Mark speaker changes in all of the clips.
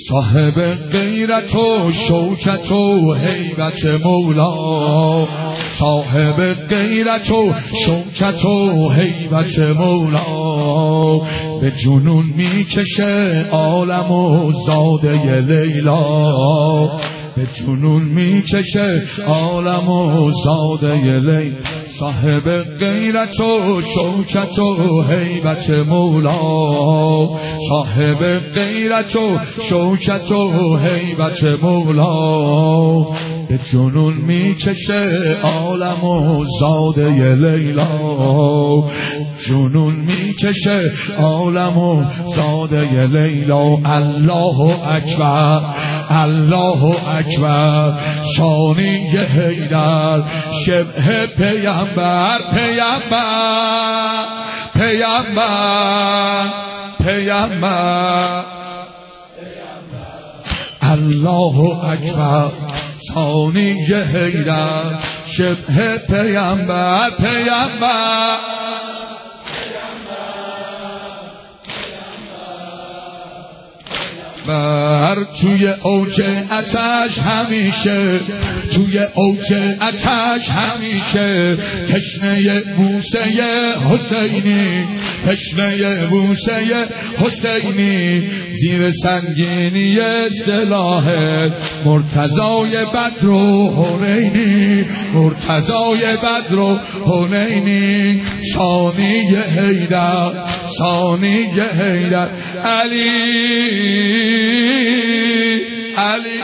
Speaker 1: صاحب غیرت و شوکت و هیبت مولا، صاحب غیرت و شوکت و هیبت مولا، به جنون میکشه عالم و زاده لیلا، به جنون میکشه عالم و زاده لیلا. صاحب غیرت و شوکت و هیبت مولا، صاحب غیرت و شوکت و هیبت مولا، به جنون میکشه عالم و زاده لیلا، جنون میکشه عالم و زاده لیلا. الله اکبر الله اکبر، ثانی حیدر شبه پیامبر، پیامبر پیامبر پیامبر. الله اکبر، ثانی حیدر شبه پیامبر، پیامبر بر توی اوج آتش همیشه، توی اوج آتش همیشه، تشنه بوسه حسینی، تشنه بوسه حسینی، زیر سنگینی سلاحت مرتضای بدر و حنینی، مرتضای بدر و حنینی. ثانی حیدر ثانی حیدر علی علی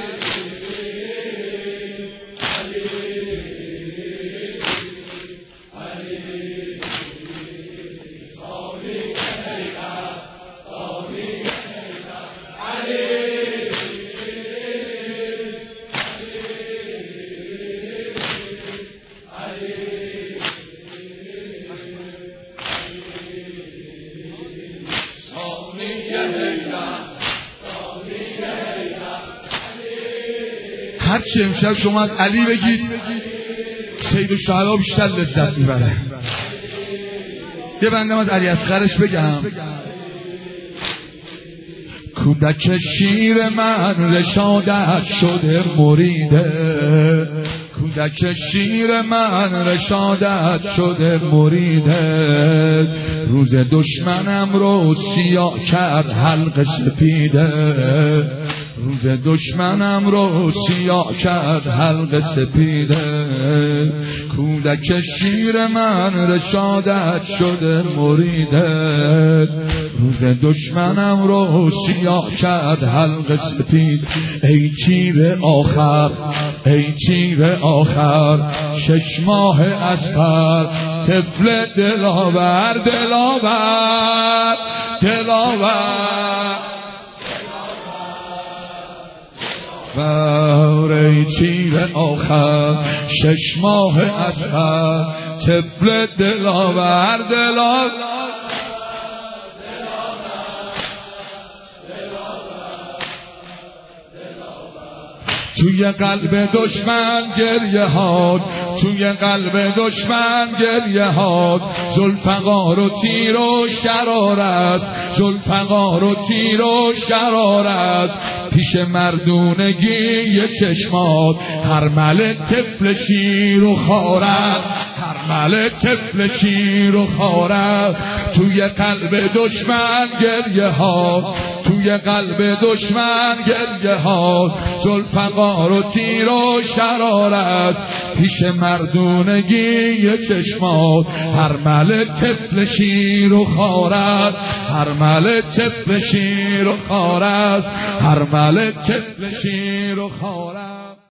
Speaker 1: هرچی امشب شما از علی بگید سید الشهدا بیشتر لذت میبره. یه بندم از علی اصغرش بگم. کودک شیر من رشادت شده مریده، کودک شیر من رشادت شده مریده، روز دشمنم رو سیاه کرد حلق سپیده، روز دشمنم رو سیاه کرد حلق سپیده. کودک شیر من رشادت شده مریده، روز دشمنم رو سیاه کرد حلق سپیده. ای تیر آخر ای تیر آخر، 6 ماه اصغر، طفل دلاور دلاور دلاور. ای تیر آخر، 6 ماه اصغر، طفل دلاور دلاور. توی قلب دشمن گریه هات، توی قلب دشمن گریه هات، ذوالفقار و تیر و شرارت، ذوالفقار و تیر و شرارت، پیش مردونگی چشمات، هر ملک طفل شیر و خارت، هر ملک طفل شیر و خارت. توی قلب دشمن گریه هات، توی قلب دشمن گریه هات، ذوالفقار و تیر و شرارت، پیش مردونگی چشمات، هر ملک طفل شیر و خارت، هر ملک طفل شیر و خارت، هر ملک طفل شیر و خارت.